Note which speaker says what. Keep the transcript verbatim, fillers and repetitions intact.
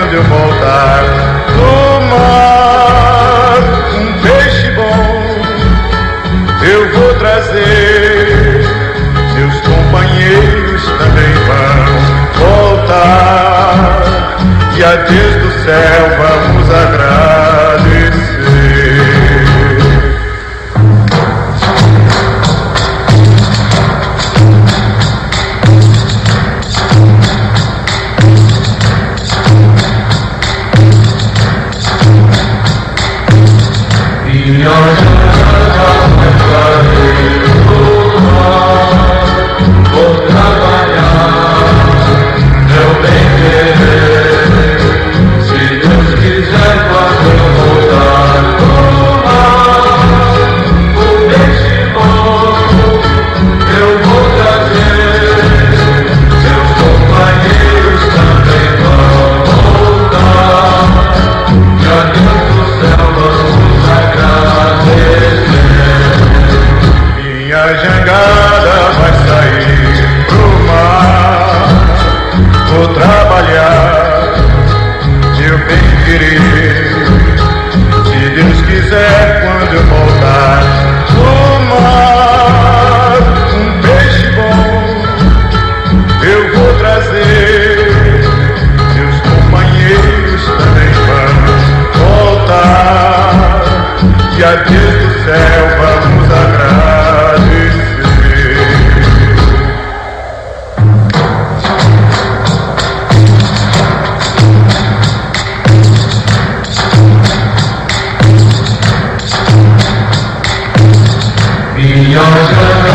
Speaker 1: quando eu voltar do mar um peixe bom eu vou trazer, meus companheiros também vão voltar e a Deus do céu vamos agradecer.
Speaker 2: Vou trabalhar, meu bem querer, se Deus quiser quando eu voltar do mar, o peixe bom eu vou trazer, seus companheiros também vão voltar, e a Deus do céu vamos agradecer.
Speaker 1: Minha jangada vai sair pro mar, vou trabalhar, meu bem querer, se Deus quiser quando eu voltar do mar um peixe bom eu vou trazer, meus companheiros também vão voltar e a Deus do céu vamos agradecer.
Speaker 2: Minha